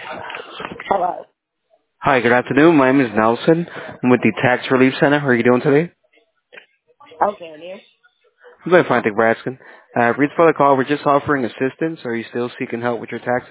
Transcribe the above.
Hello. Hi, good afternoon. My name is Nelson. I'm with the Tax Relief Center. How are you doing today? Okay, and you? I'm doing fine, thank you for asking. Reason for the call, we're just offering assistance. Are you still seeking help with your taxes?